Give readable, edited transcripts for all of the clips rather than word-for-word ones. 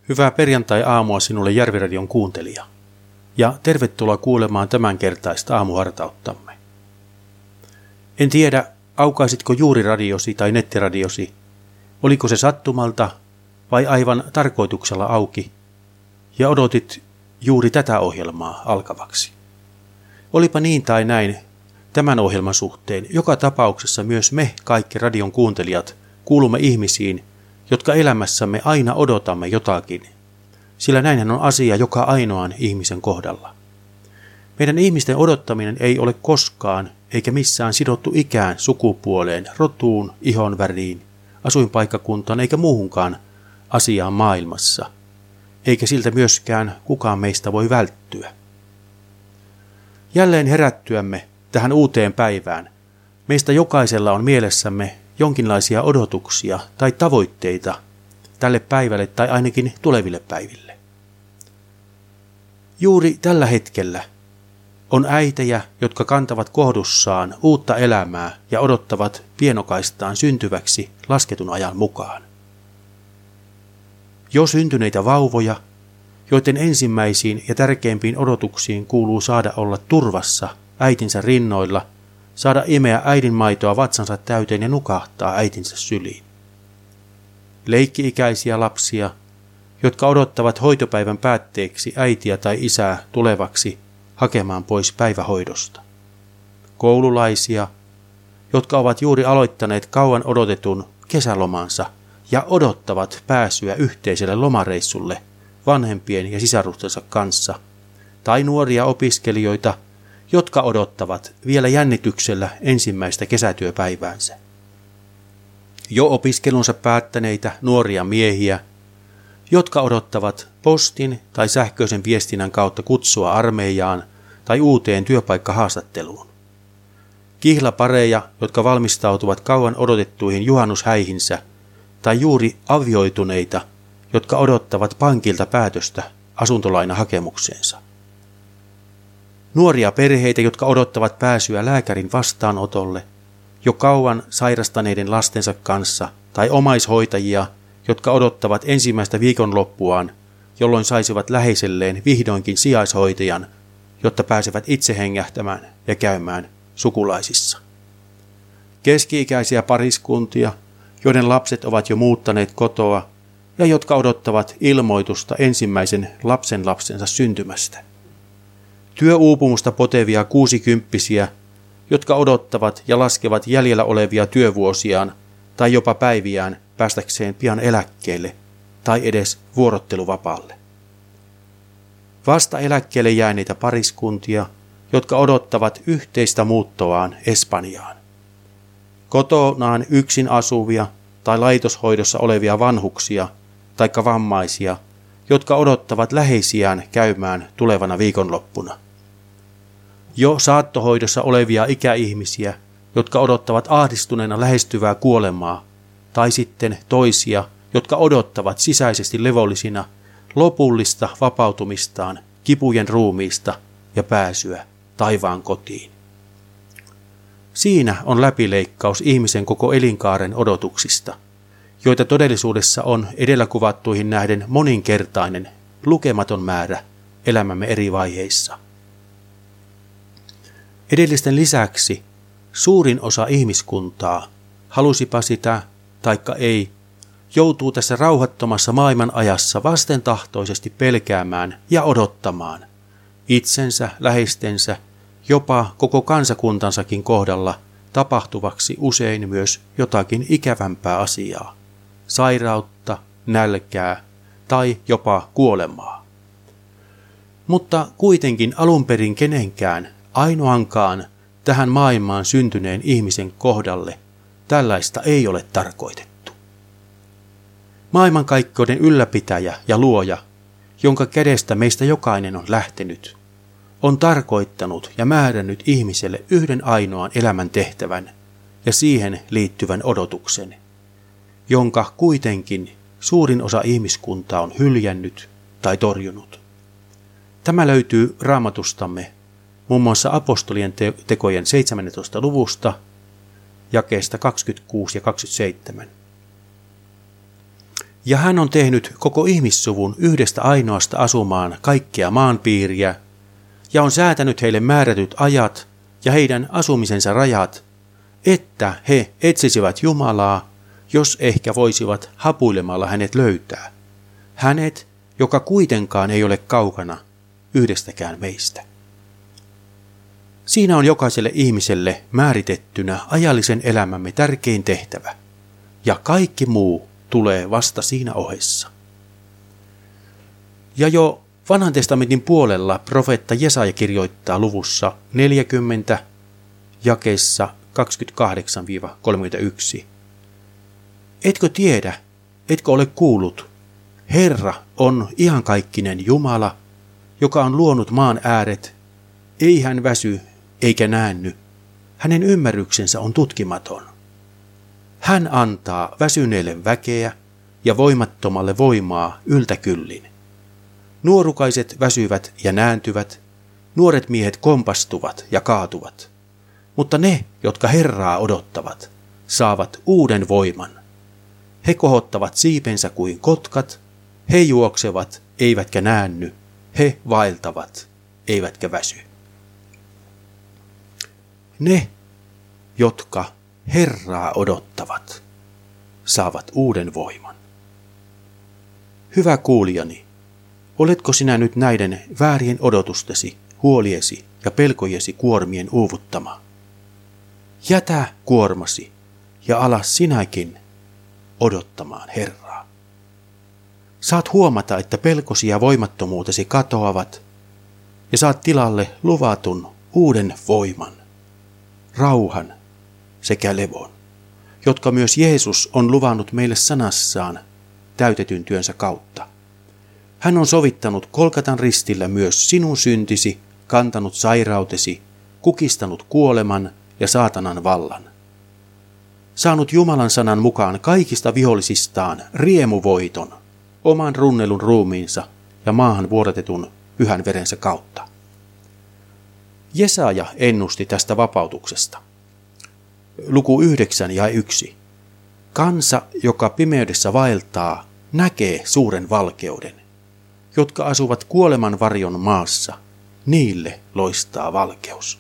Hyvää perjantai-aamua sinulle Järviradion kuuntelija, ja tervetuloa kuulemaan tämänkertaista aamuhartauttamme. En tiedä, aukaisitko juuri radiosi tai nettiradiosi, oliko se sattumalta vai aivan tarkoituksella auki, ja odotit juuri tätä ohjelmaa alkavaksi. Olipa niin tai näin, tämän ohjelman suhteen joka tapauksessa myös me kaikki radion kuuntelijat kuulumme ihmisiin, jotka elämässämme aina odotamme jotakin, sillä näinhän on asia joka ainoan ihmisen kohdalla. Meidän ihmisten odottaminen ei ole koskaan eikä missään sidottu ikään, sukupuoleen, rotuun, ihonväriin, asuinpaikkakuntaan eikä muuhunkaan asiaan maailmassa, eikä siltä myöskään kukaan meistä voi välttyä. Jälleen herättyämme tähän uuteen päivään, meistä jokaisella on mielessämme jonkinlaisia odotuksia tai tavoitteita tälle päivälle tai ainakin tuleville päiville. Juuri tällä hetkellä on äitejä, jotka kantavat kohdussaan uutta elämää ja odottavat pienokaistaan syntyväksi lasketun ajan mukaan. Jo syntyneitä vauvoja, joiden ensimmäisiin ja tärkeimpiin odotuksiin kuuluu saada olla turvassa äitinsä rinnoilla, saada imeä äidin maitoa vatsansa täyteen ja nukahtaa äitinsä syliin. Leikki-ikäisiä lapsia, jotka odottavat hoitopäivän päätteeksi äitiä tai isää tulevaksi hakemaan pois päivähoidosta. Koululaisia, jotka ovat juuri aloittaneet kauan odotetun kesälomansa ja odottavat pääsyä yhteiselle lomareissulle vanhempien ja sisarustensa kanssa, tai nuoria opiskelijoita, jotka odottavat vielä jännityksellä ensimmäistä kesätyöpäiväänsä. Jo opiskelunsa päättäneitä nuoria miehiä, jotka odottavat postin tai sähköisen viestinnän kautta kutsua armeijaan tai uuteen työpaikkahaastatteluun. Kihlapareja, jotka valmistautuvat kauan odotettuihin juhannushäihinsä, tai juuri avioituneita, jotka odottavat pankilta päätöstä asuntolainahakemukseensa. Nuoria perheitä, jotka odottavat pääsyä lääkärin vastaanotolle, jo kauan sairastaneiden lastensa kanssa, tai omaishoitajia, jotka odottavat ensimmäistä viikonloppuaan, jolloin saisivat läheiselleen vihdoinkin sijaishoitajan, jotta pääsevät itse hengähtämään ja käymään sukulaisissa. Keski-ikäisiä pariskuntia, joiden lapset ovat jo muuttaneet kotoa, ja jotka odottavat ilmoitusta ensimmäisen lapsensa syntymästä. Työuupumusta potevia 60-vuotiaita, jotka odottavat ja laskevat jäljellä olevia työvuosiaan tai jopa päiviään päästäkseen pian eläkkeelle tai edes vuorotteluvapaalle. Vasta eläkkeelle jääneitä pariskuntia, jotka odottavat yhteistä muuttoaan Espanjaan. Kotonaan yksin asuvia tai laitoshoidossa olevia vanhuksia tai vammaisia, jotka odottavat läheisiään käymään tulevana viikonloppuna. Jo saattohoidossa olevia ikäihmisiä, jotka odottavat ahdistuneena lähestyvää kuolemaa, tai sitten toisia, jotka odottavat sisäisesti levollisina lopullista vapautumistaan kipujen ruumiista ja pääsyä taivaan kotiin. Siinä on läpileikkaus ihmisen koko elinkaaren odotuksista, joita todellisuudessa on edellä kuvattuihin nähden moninkertainen, lukematon määrä elämämme eri vaiheissa. Edellisten lisäksi suurin osa ihmiskuntaa, halusipa sitä taikka ei, joutuu tässä rauhattomassa maailman ajassa vastentahtoisesti pelkäämään ja odottamaan itsensä, läheistensä, jopa koko kansakuntansakin kohdalla tapahtuvaksi usein myös jotakin ikävämpää asiaa, sairautta, nälkää tai jopa kuolemaa. Mutta kuitenkin alun perin kenenkään, ainoankaan tähän maailmaan syntyneen ihmisen kohdalle tällaista ei ole tarkoitettu. Maailmankaikkeuden ylläpitäjä ja luoja, jonka kädestä meistä jokainen on lähtenyt, on tarkoittanut ja määrännyt ihmiselle yhden ainoan elämän tehtävän ja siihen liittyvän odotuksen, jonka kuitenkin suurin osa ihmiskuntaa on hyljännyt tai torjunut. Tämä löytyy Raamatustamme muun muassa apostolien tekojen 17. luvusta, jakeesta 26 ja 27. Ja hän on tehnyt koko ihmissuvun yhdestä ainoasta asumaan kaikkea maanpiiriä, ja on säätänyt heille määrätyt ajat ja heidän asumisensa rajat, että he etsisivät Jumalaa, jos ehkä voisivat hapuilemalla hänet löytää. Hänet, joka kuitenkaan ei ole kaukana yhdestäkään meistä. Siinä on jokaiselle ihmiselle määritettynä ajallisen elämämme tärkein tehtävä, ja kaikki muu tulee vasta siinä ohessa. Ja jo Vanhan testamentin puolella profeetta Jesaja kirjoittaa luvussa 40, jakeissa 28-31. Etkö tiedä, etkö ole kuullut? Herra on iankaikkinen Jumala, joka on luonut maan ääret. Ei hän väsy eikä näänny. Hänen ymmärryksensä on tutkimaton. Hän antaa väsyneelle väkeä ja voimattomalle voimaa yltäkyllin. Nuorukaiset väsyvät ja nääntyvät, nuoret miehet kompastuvat ja kaatuvat. Mutta ne, jotka Herraa odottavat, saavat uuden voiman. He kohottavat siipensä kuin kotkat, he juoksevat eivätkä näänny, he vaeltavat eivätkä väsy. Ne, jotka Herraa odottavat, saavat uuden voiman. Hyvä kuulijani, oletko sinä nyt näiden väärien odotustesi, huoliesi ja pelkojesi kuormien uuvuttama? Jätä kuormasi ja ala sinäkin odottamaan Herraa. Saat huomata, että pelkosi ja voimattomuutesi katoavat ja saat tilalle luvatun uuden voiman, rauhan sekä levon, jotka myös Jeesus on luvannut meille sanassaan täytetyn työnsä kautta. Hän on sovittanut Golgatan ristillä myös sinun syntisi, kantanut sairautesi, kukistanut kuoleman ja saatanan vallan. Saanut Jumalan sanan mukaan kaikista vihollisistaan riemuvoiton, oman runnelun ruumiinsa ja maahan vuodatetun pyhän verensä kautta. Jesaja ennusti tästä vapautuksesta. Luku 9 ja 1. Kansa, joka pimeydessä vaeltaa, näkee suuren valkeuden. Jotka asuvat kuoleman varjon maassa, niille loistaa valkeus.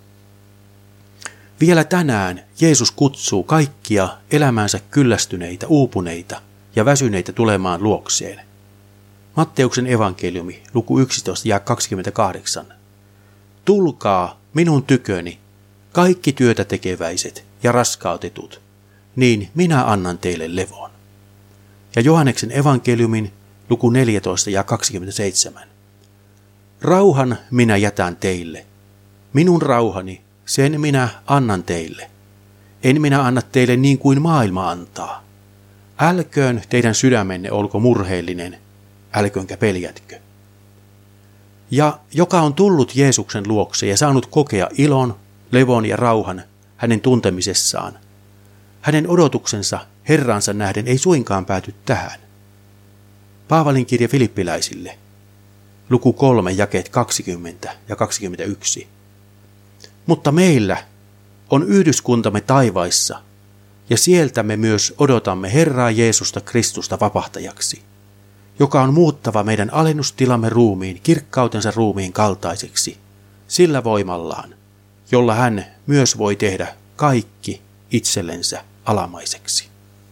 Vielä tänään Jeesus kutsuu kaikkia elämäänsä kyllästyneitä, uupuneita ja väsyneitä tulemaan luokseen. Matteuksen evankeliumi, luku 11 ja 28. Tulkaa minun tyköni, kaikki työtä tekeväiset ja raskautetut, niin minä annan teille levon. Ja Johanneksen evankeliumin, luku 14 ja 27. Rauhan minä jätän teille, minun rauhani, sen minä annan teille. En minä anna teille niin kuin maailma antaa. Älköön teidän sydämenne olko murheellinen, älköönkä peljätkö. Ja joka on tullut Jeesuksen luokse ja saanut kokea ilon, levon ja rauhan hänen tuntemisessaan, hänen odotuksensa Herransa nähden ei suinkaan pääty tähän. Paavalin kirje Filippiläisille, luku 3, jakeet 20 ja 21. Mutta meillä on yhdyskuntamme taivaissa, ja sieltä me myös odotamme Herraa Jeesusta Kristusta vapahtajaksi, joka on muuttava meidän alennustilamme ruumiin kirkkautensa ruumiin kaltaiseksi, sillä voimallaan, jolla hän myös voi tehdä kaikki itsellensä alamaiseksi.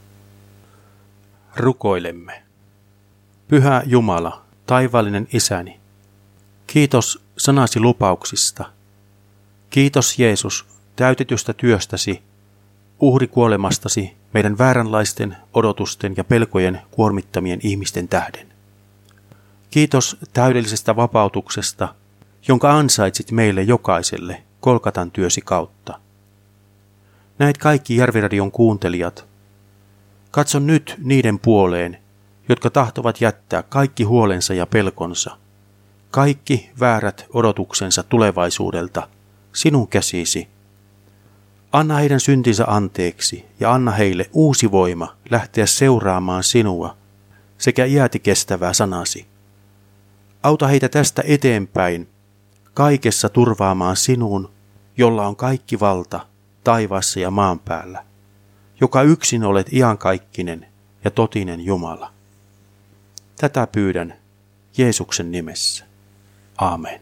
Rukoilemme. Pyhä Jumala, taivaallinen Isäni, kiitos sanasi lupauksista. Kiitos Jeesus täytetystä työstäsi, uhrikuolemastasi meidän vääränlaisten odotusten ja pelkojen kuormittamien ihmisten tähden. Kiitos täydellisestä vapautuksesta, jonka ansaitsit meille jokaiselle Golgatan työsi kautta. Näet kaikki Järviradion kuuntelijat. Katso nyt niiden puoleen, jotka tahtovat jättää kaikki huolensa ja pelkonsa, kaikki väärät odotuksensa tulevaisuudelta sinun käsisi. Anna heidän syntinsä anteeksi ja anna heille uusi voima lähteä seuraamaan sinua sekä iäti kestävää sanasi. Auta heitä tästä eteenpäin kaikessa turvaamaan sinuun, jolla on kaikki valta taivaassa ja maan päällä, joka yksin olet iankaikkinen ja totinen Jumala. Tätä pyydän Jeesuksen nimessä. Aamen.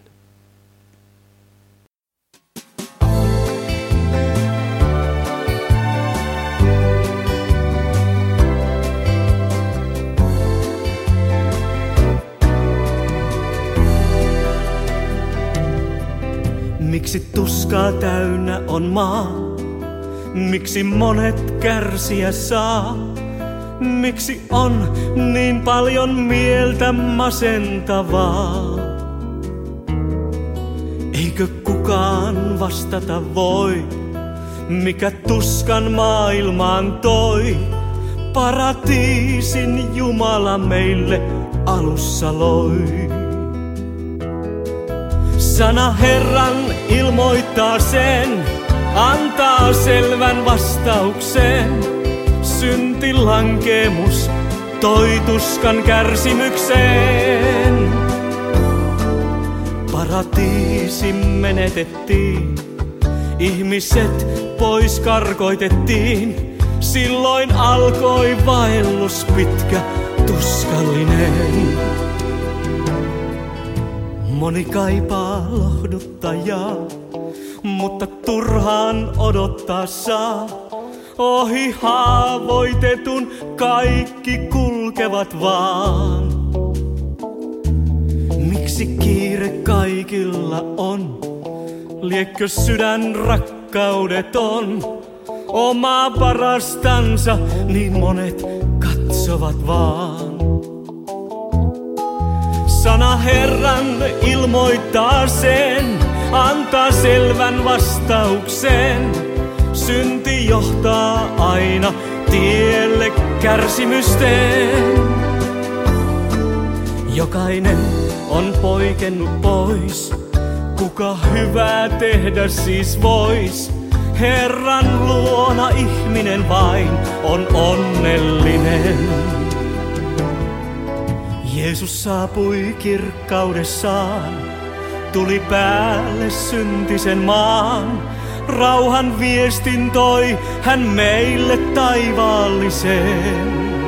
Miksi tuskaa täynnä on maa? Miksi monet kärsiä saa? Miksi on niin paljon mieltä masentavaa? Eikö kukaan vastata voi, mikä tuskan maailmaan toi? Paratiisin Jumala meille alussa loi. Sana Herran ilmoittaa sen, antaa selvän vastauksen. Syntilankemus toi tuskan kärsimykseen. Paratiisi menetettiin, ihmiset pois karkoitettiin. Silloin alkoi vaellus pitkä, tuskallinen. Moni kaipaa lohduttajaa, mutta turhaan odottaa saa. Ohi haavoitetun kaikki kulkevat vaan. Miksi kiire kaikilla on? Liekkö sydän rakkaudeton? Omaa parastansa niin monet katsovat vaan. Sana Herran ilmoittaa sen, antaa selvän vastauksen. Synti johtaa aina tielle kärsimysten. Jokainen on poikennut pois, kuka hyvää tehdä siis vois? Herran luona ihminen vain on onnellinen. Jeesus saapui kirkkaudessaan, tuli päälle syntisen maan. Rauhan viestin toi hän meille taivaallisen.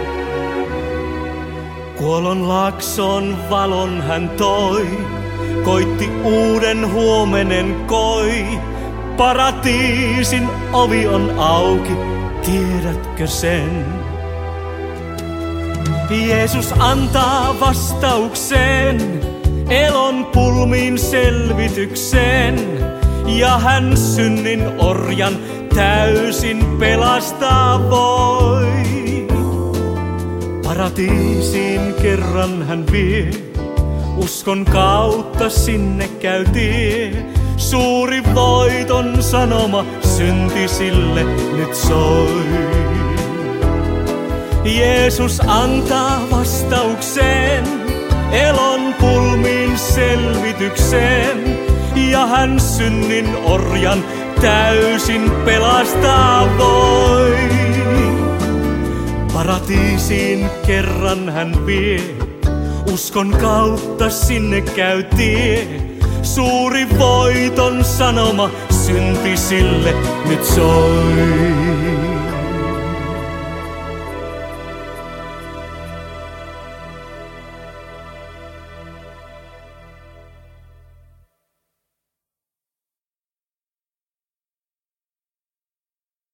Kuolon laakson valon hän toi, koitti uuden huomenen koi. Paratiisin ovi on auki, tiedätkö sen? Jeesus antaa vastauksen, elon pulmiin selvityksen. Ja hän synnin orjan täysin pelastaa voi. Paratiisiin kerran hän vie, uskon kautta sinne käy tie. Suuri voiton sanoma syntisille nyt soi. Jeesus antaa vastauksen, elon pulmiin selvityksen. Ja hän synnin orjan täysin pelastaa voi. Paratiisiin kerran hän vie, uskon kautta sinne käy tie. Suuri voiton sanoma syntisille nyt soi.